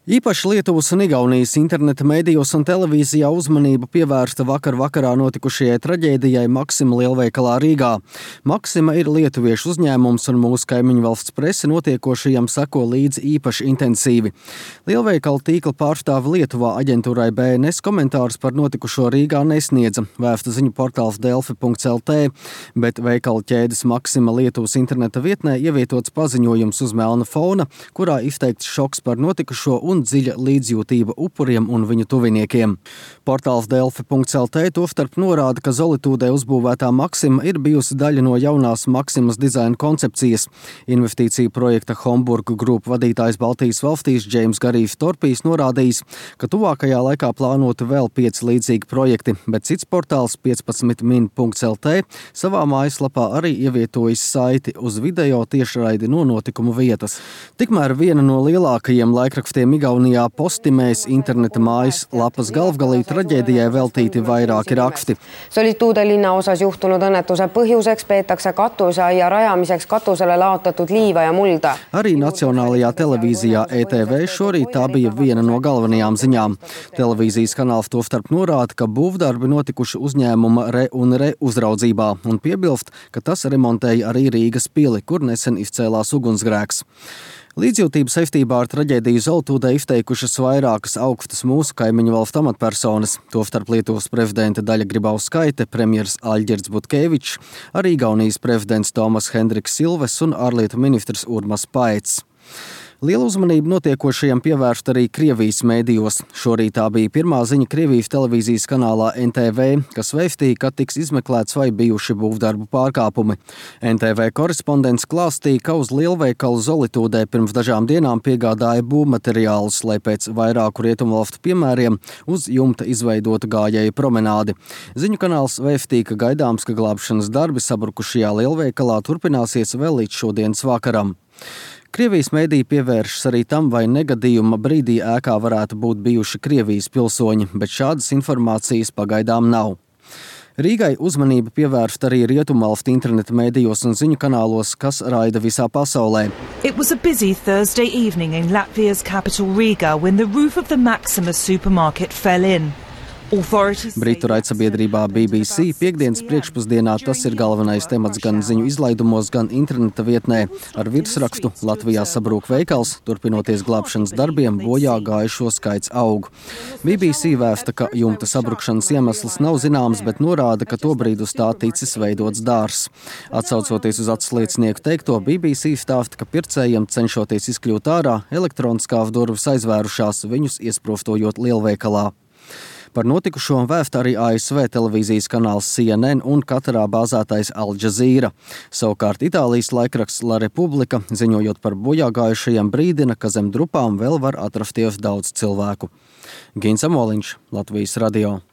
Īpaši Lietuvas un Igaunijas interneta medijos un televīzijā uzmanību pievērsta vakarā notikušajai traģēdijai Maksima lielveikalā Rīgā. Maksima ir lietuviešu uzņēmums un mūsu kaimiņu valsts prese notiekošajam seko līdzi īpaši intensīvi. Lielveikala tīkla pārstāve Lietuvā aģentūrai BNS komentārus par notikušo Rīgā nesniedza, vēsta ziņu portāls delfi.lt, bet veikala ķēdes Maksima Lietuvas interneta vietnē ievietots paziņojums uz melna fona, kurā izteikts šoks par notikušo un dziļa līdzjūtība upuriem un viņu tuviniekiem. Portāls delfi.lt tostarp norāda, ka Zolitūdē uzbūvētā Maksima ir bijusi daļa no jaunās Maksimas dizaina koncepcijas. Investīciju projekta Homburg Group vadītājs Baltijas valstīs Džeims Garīvs Torpijs norādījis, ka tuvākajā laikā plānoti vēl 5 līdzīgi projekti, bet cits portāls 15min.lt savā mājaslapā arī ievietojas saiti uz video tiešraidi no notikumu vietas. Tikmēr viena no lielākajiem laikrakstiem Igaunijā Postimees interneta mājas lapas galvgalī traģēdijai veltīti vairāki raksti. Solituude linnaosas juhtunud õnnetuse põhjuseks peetakse katuseaia rajamiseks katusele laotatud liiva ja mulda. Arī nacionālajā televīzijā ETV šorīt tā bija viena no galvenajām ziņām. Televīzijas kanāls tostarp norāda, ka būvdarbi notikuši uzņēmuma Re uzraudzībā un piebilst, ka tas remontēja arī Rīgas pili, kur nesen izcēlās ugunsgrēks. Līdzjūtību saistībā ar traģēdiju Zolitūdē izteikušas vairākas augstas mūsu kaimiņu valstu amatpersonas, tostarp Lietuvas prezidenta Daļa Grybauskaite, premjers Aļģirds Butkevičs, arī Igaunijas prezidents Tomas Hendriks Silves un ārlietu ministrs Urmas Paets. Lielu uzmanību notiekošajam pievērst arī Krievijas mēdījos. Šorīt tā bija pirmā ziņa Krievijas televīzijas kanālā NTV, kas vēstīja, ka tiks izmeklēts vai bijuši būvdarbu pārkāpumi. NTV korespondents klāstīja, ka uz lielveikalu Zolitūdē pirms dažām dienām piegādāja būvmateriālus, lai pēc vairāku rietumvalstu piemēriem uz jumta izveidotu gājēju promenādi. Ziņu kanāls vēstīja, ka gaidāms, ka glābšanas darbi sabrukušajā lielveikalā turpināsies vēl līdz šodienas vakaram. Krievijas mēdī pievēršas arī tam, vai negadījuma brīdī ēkā varētu būt bijuši Krievijas pilsoņi, bet šādas informācijas pagaidām nav. Rīgai uzmanība pievērst arī rietumvalstu interneta mēdījos un ziņu kanālos, kas raida visā pasaulē. It was a busy Thursday evening in Latvia's capital Riga when the roof of the Maxima supermarket fell in. Britu raidsabiedrībā BBC piektdienas priekšpusdienā tas ir galvenais temats gan ziņu izlaidumos, gan interneta vietnē ar virsrakstu Latvijā sabrūk veikals, turpinoties glābšanas darbiem, bojā gājušo skaits aug. BBC vēsta, ka jumta sabrukšanas iemesls nav zināms, bet norāda, ka tobrīd uz tā ticis veidots dārs. Atsaucoties uz atsliecinieku teikto, BBC stāsta, ka pircējiem cenšoties izkļūt ārā, elektroniskās durvis aizvērušās, viņus iesprostojot lielveikalā. Par notikušo vēsta arī ASV televīzijas kanāls CNN un Katarā bāzētais Al Jazeera. Savukārt Itālijas laikraksts La Repubblica, ziņojot par bojāgājušajiem, brīdina, ka zem drupām vēl var atrasties daudz cilvēku. Gins Amoliņš, Latvijas radio.